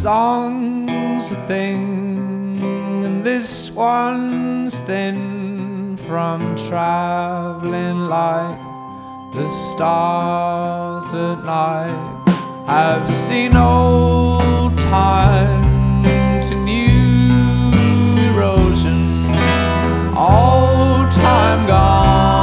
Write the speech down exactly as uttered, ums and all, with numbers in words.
song's a thing, and this one's thin from traveling like the stars at night. I've seen old times